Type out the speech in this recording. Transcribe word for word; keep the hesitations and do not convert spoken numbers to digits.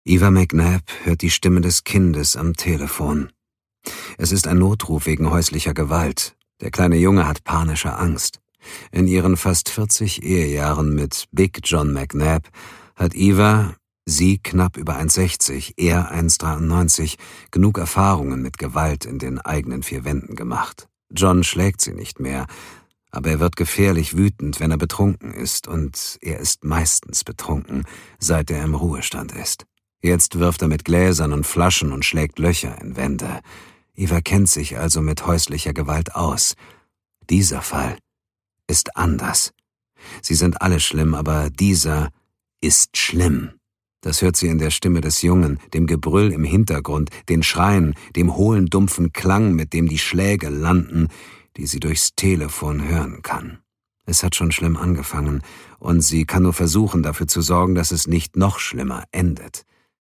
Eva McNabb hört die Stimme des Kindes am Telefon. Es ist ein Notruf wegen häuslicher Gewalt. Der kleine Junge hat panische Angst. In ihren fast vierzig Ehejahren mit Big John McNabb hat Eva, sie knapp über eins Komma sechzig, er eins Komma dreiundneunzig, genug Erfahrungen mit Gewalt in den eigenen vier Wänden gemacht. John schlägt sie nicht mehr, aber er wird gefährlich wütend, wenn er betrunken ist, und er ist meistens betrunken, seit er im Ruhestand ist. Jetzt wirft er mit Gläsern und Flaschen und schlägt Löcher in Wände. Eva kennt sich also mit häuslicher Gewalt aus. Dieser Fall ist anders. Sie sind alle schlimm, aber dieser ist schlimm. Das hört sie in der Stimme des Jungen, dem Gebrüll im Hintergrund, den Schreien, dem hohlen, dumpfen Klang, mit dem die Schläge landen, die sie durchs Telefon hören kann. Es hat schon schlimm angefangen, und sie kann nur versuchen, dafür zu sorgen, dass es nicht noch schlimmer endet.